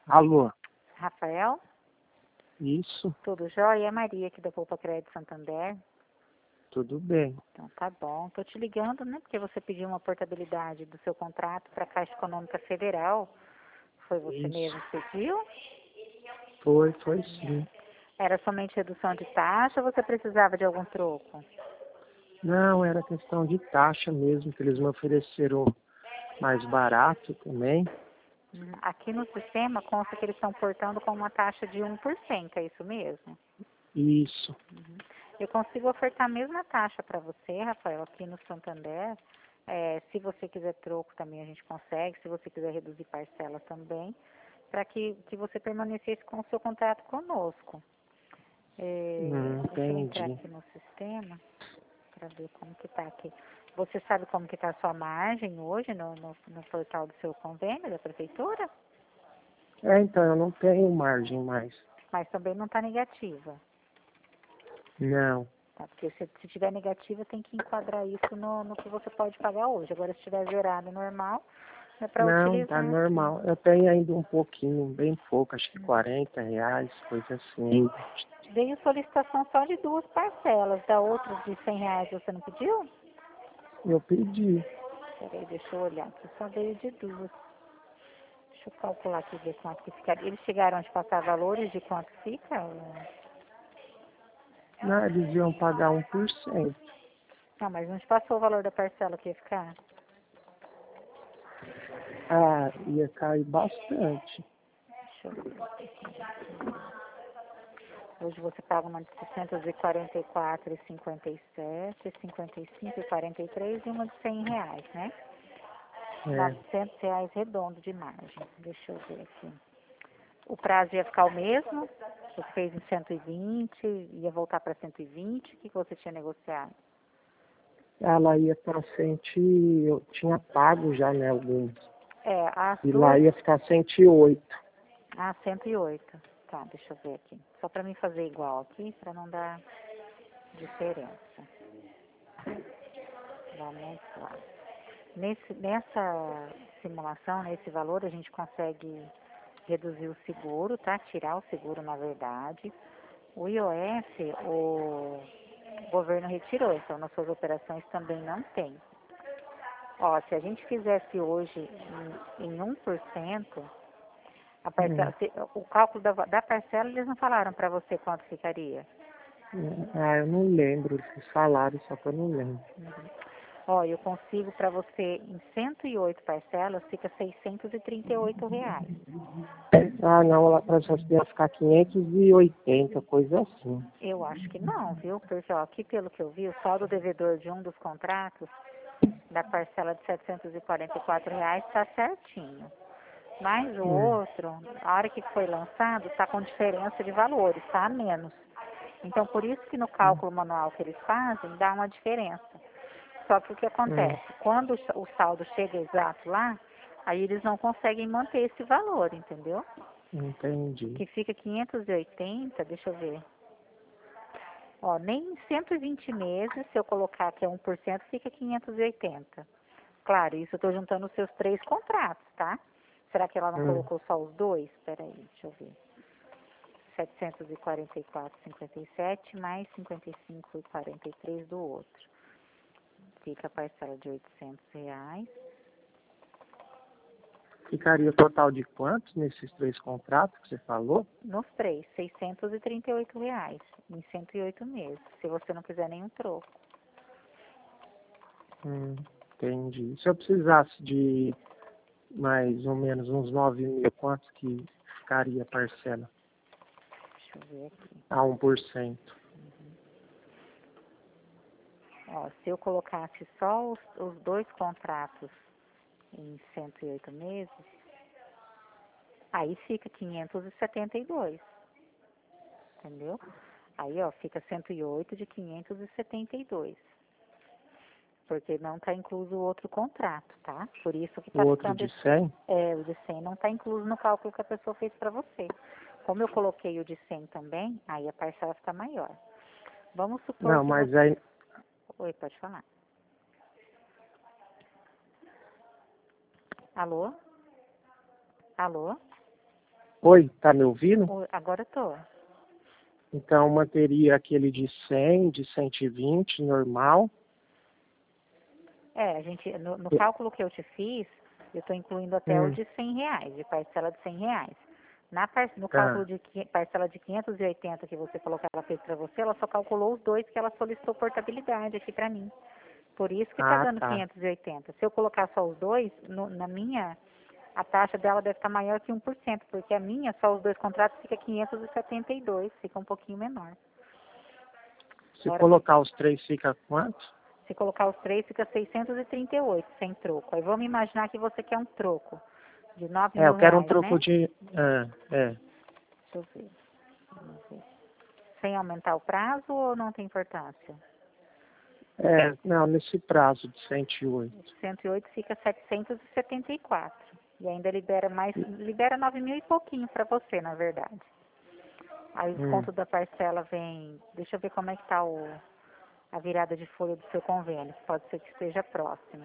Alô, Rafael, isso, tudo jóia? É Maria aqui da Poupa Crédito Santander. tudo bem. Então tá bom. Tô te ligando, né? Porque você pediu uma portabilidade do seu contrato para a Caixa Econômica Federal. Foi você Isso, mesmo que pediu? foi sim. Era somente redução de taxa ou você precisava de algum troco? Não, era questão de taxa mesmo, que eles me ofereceram mais barato também. Aqui no sistema consta que eles estão portando com uma taxa de 1%, é isso mesmo? Isso. Eu consigo ofertar a mesma taxa para você, Rafael, aqui no Santander. Se você quiser troco também a gente consegue, se você quiser reduzir parcela também, para que você permanecesse com o seu contrato conosco. Deixa eu entrar Entendi. aqui no sistema para ver como que está aqui. Você sabe como que está a sua margem hoje no portal do seu convênio da prefeitura? Então, eu não tenho margem mais. Mas também não está negativa. Não, Tá? Porque se tiver negativa, tem que enquadrar isso no que você pode pagar hoje. Agora, se estiver zerado normal, é para não, tá utilizar aqui. normal. Eu tenho ainda um pouquinho, bem pouco, acho que R$ 40, coisa assim. Veio solicitação só de 2 parcelas. Da outra de R$ 100 você não pediu? Eu pedi. Peraí, deixa eu olhar aqui. Só veio de 2. Deixa eu calcular aqui, ver quanto que fica. Eles chegaram a te passar valores de quanto fica? Não, eles iam pagar 1%. Não, mas não te passou o valor da parcela que ia ficar? Ah, ia cair bastante. Deixa eu ver. Hoje você paga uma de 644,57, 55,43 e uma de R$ 100, né? É. R$ 900 redondo de margem. Deixa eu ver aqui. O prazo ia ficar o mesmo? Você fez em 120, ia voltar para 120? O que você tinha negociado? Ela ia para 100, eu tinha pago já, né, alguns. As E lá duas. ia ficar 108. 108. Tá, deixa eu ver aqui. Só para mim fazer igual aqui, para não dar diferença. Vamos lá. Nessa simulação, nesse valor, a gente consegue reduzir o seguro, tá? Tirar o seguro, na verdade. O IOF, o governo retirou, então nas suas operações também não tem. Ó, se a gente fizesse hoje em 1%, a parcela, o cálculo da parcela, eles não falaram para você quanto ficaria? Eu não lembro esse salário, só que eu não lembro. Ó, eu consigo para você em 108 parcelas, fica R$ 638. Não, ela para já ia ficar 580, coisa assim. Eu acho que não, viu? Porque, ó, aqui pelo que eu vi, o saldo devedor de um dos contratos, da parcela de R$ 744 está certinho. Mas o outro, a hora que foi lançado, está com diferença de valores, está a menos. Então, por isso que no cálculo manual que eles fazem, dá uma diferença. Só que o que acontece? Quando o saldo chega exato lá, aí eles não conseguem manter esse valor, entendeu? Entendi. Que fica 580, deixa eu ver. Ó, nem em 120 meses, se eu colocar que é 1%, fica 580. Claro, isso eu estou juntando os seus 3 contratos, tá? Será que ela não colocou só os 2? Espera aí, deixa eu ver. 744,57 mais 55,43 do outro. Fica a parcela de R$ 800. Ficaria o total de quantos nesses 3 contratos que você falou? Nos 3, R$ 638 em 108 meses, se você não quiser nenhum troco. Entendi. Se eu precisasse de mais ou menos uns 9 mil, quanto que ficaria a parcela? Deixa eu ver aqui. A 1%. Ó, se eu colocasse só os 2 contratos em 108 meses, aí fica 572, entendeu? Aí, ó, fica 108 de 572, porque não está incluso o outro contrato, tá? Por isso que O está outro ficando... de 100? O de 100 não está incluso no cálculo que a pessoa fez para você. Como eu coloquei o de 100 também, aí a parcela fica maior. Vamos supor Não, que mas você... aí... Oi, pode falar. Alô? Alô? Oi, tá me ouvindo? Agora eu tô. Então, manteria aquele de 100, de 120, normal. A gente, no cálculo que eu te fiz, eu estou incluindo até o de R$ 100, de parcela de R$ 100. No cálculo de parcela de 580 que você falou que ela fez para você, ela só calculou os dois que ela solicitou portabilidade aqui para mim. Por isso que está dando 580. Se eu colocar só os dois, na minha, a taxa dela deve estar maior que 1%, porque a minha, só os dois contratos, fica 572, fica um pouquinho menor. Se colocar os três, fica quanto? Se colocar os três, fica 638, sem troco. Aí vamos imaginar que você quer um troco de R$ 9.000, eu quero um troco, né? de... Deixa eu ver. Vamos ver. Sem aumentar o prazo ou não tem importância? Não, nesse prazo de 108. 108 fica 774. E ainda libera 9.000 e pouquinho para você, na verdade. Aí o desconto da parcela vem... Deixa eu ver como é que está a virada de folha do seu convênio. Pode ser que esteja próxima.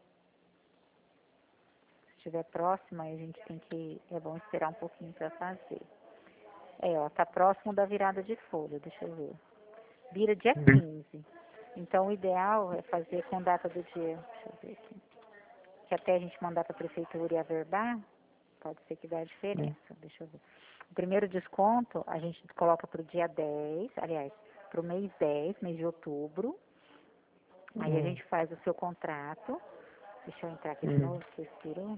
Se estiver próxima, aí a gente tem que... É bom esperar um pouquinho para fazer. Tá próximo da virada de folha, deixa eu ver. Vira dia 15. Então, o ideal é fazer com data do dia... Deixa eu ver aqui. Que até a gente mandar para a prefeitura e averbar, pode ser que dê a diferença. Deixa eu ver. O primeiro desconto, a gente coloca para o dia 10, aliás, para o mês 10, mês de outubro. Aí a gente faz o seu contrato. Deixa eu entrar aqui de novo, que expirou.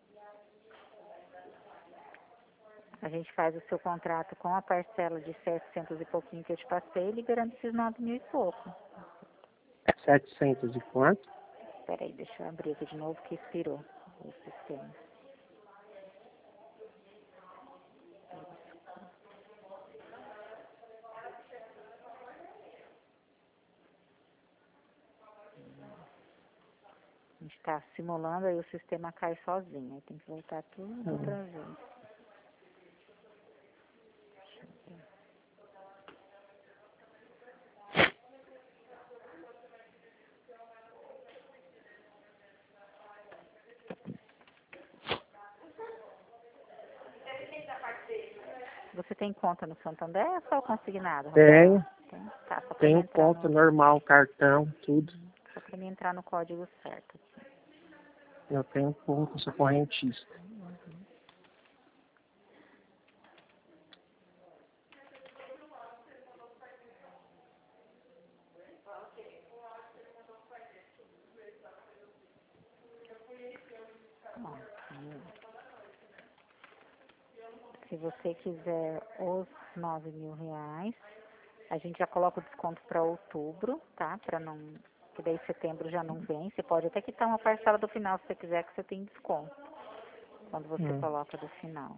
A gente faz o seu contrato com a parcela de 700 e pouquinho que eu te passei, liberando esses 9.000 e pouco. 700 e quanto? Espera aí, deixa eu abrir aqui de novo que expirou o sistema. A gente está simulando, aí o sistema cai sozinho. Aí tem que voltar tudo outra vez. Você tem conta no Santander ou só consignado? Tenho. Tá, só Tenho conta normal, cartão, tudo. Só para me entrar no código certo. Eu tenho conta, sou correntista. Se você quiser os R$ 9.000, a gente já coloca o desconto para outubro, tá? Para não... Que daí setembro já não vem. Você pode até quitar uma parcela do final se você quiser, que você tem desconto. Quando você coloca do final.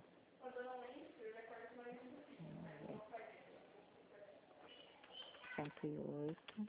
108.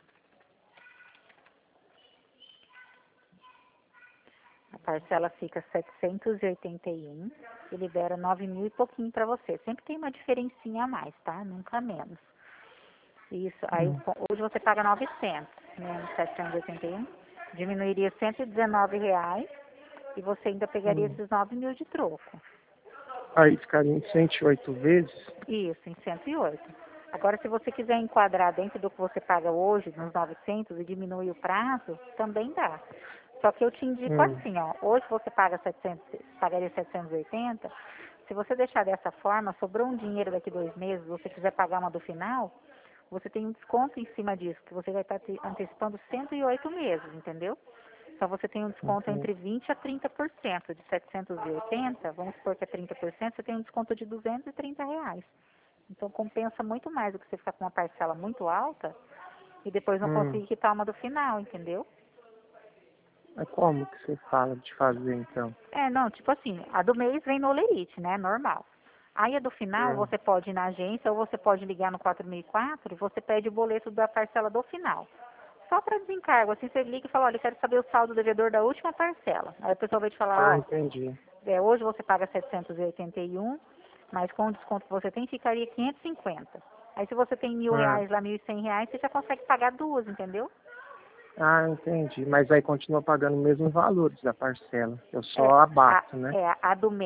A parcela fica 781 e libera 9.000 e pouquinho para você. Sempre tem uma diferencinha a mais, tá? Nunca menos. Isso. Aí hoje você paga 900, menos 781. Diminuiria R$ 119 e você ainda pegaria esses 9.000 de troco. Aí ficaria em 108 vezes? Isso, em 108. Agora, se você quiser enquadrar dentro do que você paga hoje, nos 900, e diminuir o prazo, também dá. Só que eu te indico assim, hoje você pagaria 780, se você deixar dessa forma, sobrou um dinheiro daqui 2 meses, você quiser pagar uma do final, você tem um desconto em cima disso, que você vai estar antecipando 108 meses, entendeu? Então você tem um desconto entre 20% a 30%. De 780, vamos supor que é 30%, você tem um desconto de R$ 230. Então compensa muito mais do que você ficar com uma parcela muito alta e depois não conseguir quitar uma do final, entendeu? Mas como que você fala de fazer, então? Não, tipo assim, a do mês vem no Olerite, né? Normal. Aí a do final, você pode ir na agência ou você pode ligar no 4004 e você pede o boleto da parcela do final. Só para desencargo, assim, você liga e fala, olha, eu quero saber o saldo devedor da última parcela. Aí a pessoa vai te falar, entendi. Hoje você paga 781, mas com o desconto que você tem, ficaria 550. Aí se você tem R$ 1.000 lá, R$ 1.100, você já consegue pagar duas, entendeu? Entendi. Mas aí continua pagando o mesmo valor da parcela. Eu só abato, né? A do mês,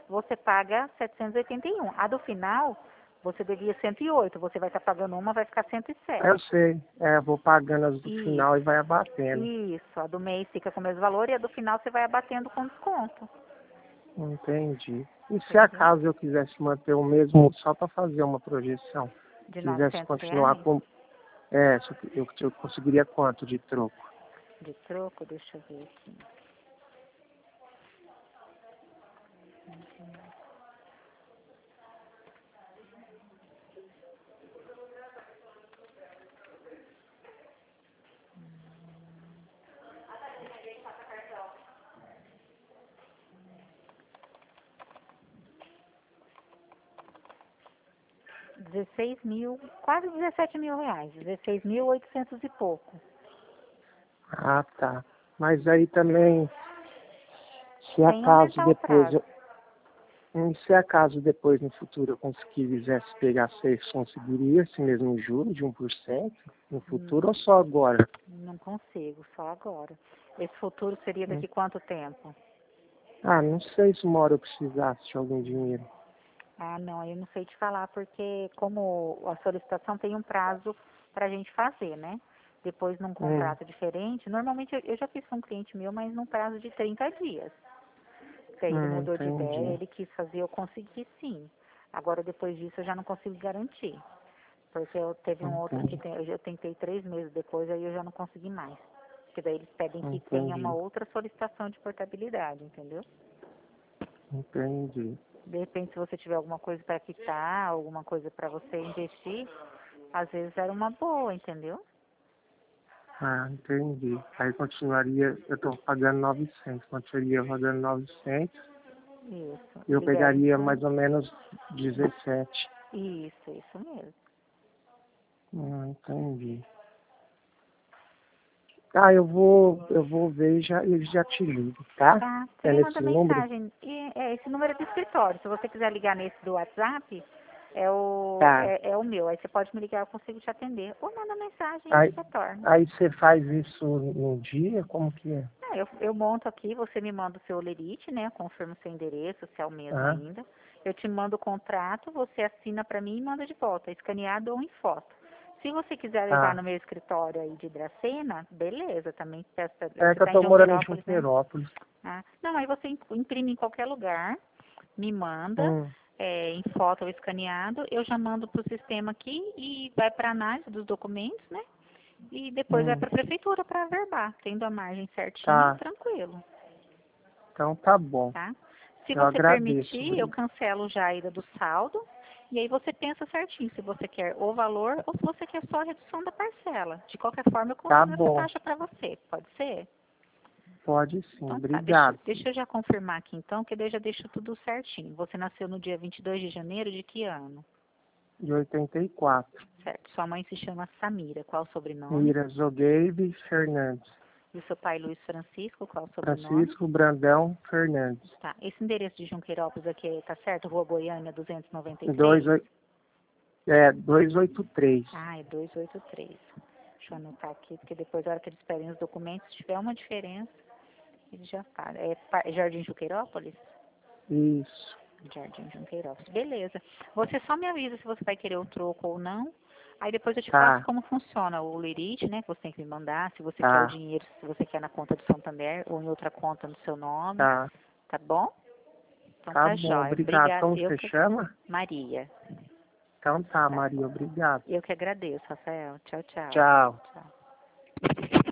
você paga 781. A do final, você devia 108. Você vai estar pagando uma, vai ficar 107. Eu sei. Vou pagando as do Isso. final e vai abatendo. Isso. A do mês fica com o mesmo valor e a do final você vai abatendo com desconto. Entendi. E se Entendeu? acaso eu quisesse manter o mesmo, só para fazer uma projeção, De quisesse 900 continuar reais com... eu conseguiria quanto de troco? de troco, deixa eu ver aqui. Quase 17 mil reais, 16.800 e pouco. Ah, tá. Mas aí também, se Sem acaso aumentar o depois prazo. se acaso depois no futuro eu quisesse pegar 6, conseguiria esse mesmo juro de 1% no futuro ou só agora? Não consigo, só agora. Esse futuro seria daqui quanto tempo? Não sei se uma hora eu precisasse de algum dinheiro. Ah, não, eu não sei te falar, porque como a solicitação tem um prazo para a gente fazer, né? Depois, num contrato diferente, normalmente eu já fiz com um cliente meu, mas num prazo de 30 dias. Porque aí ele mudou de ideia, Entendi. ele quis fazer, eu consegui sim. Agora, depois disso, eu já não consigo garantir. Porque eu teve um outro que Entendi. eu tentei 3 meses depois, aí eu já não consegui mais. Porque daí eles pedem que tenha uma Entendi. outra solicitação de portabilidade, entendeu? Entendi. De repente, se você tiver alguma coisa para quitar, alguma coisa para você investir, às vezes era uma boa, entendeu? Entendi. Aí continuaria, eu estou pagando 900, continuaria pagando 900, Isso. eu Libera pegaria isso. mais ou menos 17. Isso mesmo. Entendi. Eu vou ver e já te ligo, tá? Tá? Você É me nesse manda número? mensagem. Esse número é do escritório. Se você quiser ligar nesse do WhatsApp, Tá. é o meu. Aí você pode me ligar, eu consigo te atender. Ou manda mensagem e Aí, retorna. aí você faz isso num dia? Como que é? Eu monto aqui, você me manda o seu lerite, né? Confirma o seu endereço, se é o mesmo Ah, ainda. Eu te mando o contrato, você assina para mim e manda de volta, escaneado ou em foto. Se você quiser levar tá. no meu escritório aí de Dracena, beleza, também você É que eu está em tô morando em Junqueirópolis, né? Junqueirópolis. Não, aí você imprime em qualquer lugar, me manda Hum, em foto ou escaneado, eu já mando para o sistema aqui e vai para análise dos documentos, né? E depois vai hum, para a prefeitura para averbar, tendo a margem certinho, tá. tranquilo, Então tá bom. tá? Se Eu você agradeço. permitir, eu cancelo já a ida do saldo e aí você pensa certinho se você quer o valor ou se você quer só a redução da parcela. De qualquer forma, eu Tá consigo essa bom. taxa para você, pode ser? Pode sim. Então tá, Obrigado. deixa eu já confirmar aqui então, que daí eu já deixo tudo certinho. Você nasceu no dia 22 de janeiro de que ano? De 84. Certo. Sua mãe se chama Samira, qual o sobrenome? Mira Zogueibe Fernandes. E o seu pai, Luiz Francisco, qual o sobrenome? Francisco Brandão Fernandes. Tá. Esse endereço de Junqueirópolis aqui, tá certo? Rua Goiânia, 293? 283. Ah, é 283. Deixa eu anotar aqui, porque depois, na hora que eles pedem os documentos, se tiver uma diferença, eles já falam. É Jardim Junqueirópolis? Isso. Jardim Junqueirópolis. Beleza. Você só me avisa se você vai querer o troco ou não. Aí depois eu te passo Tá, como funciona o lerite, né? Que você tem que me mandar. Se você quer o tá, dinheiro, se você quer na conta do Santander ou em outra conta no seu nome. tá. Tá bom? Então Tá tá bom, jóia. obrigado. Obrigada. Como você chama? Maria. Então tá, Tá. Maria, obrigado. Eu que agradeço, Rafael. Tchau, tchau. Tchau. Tchau.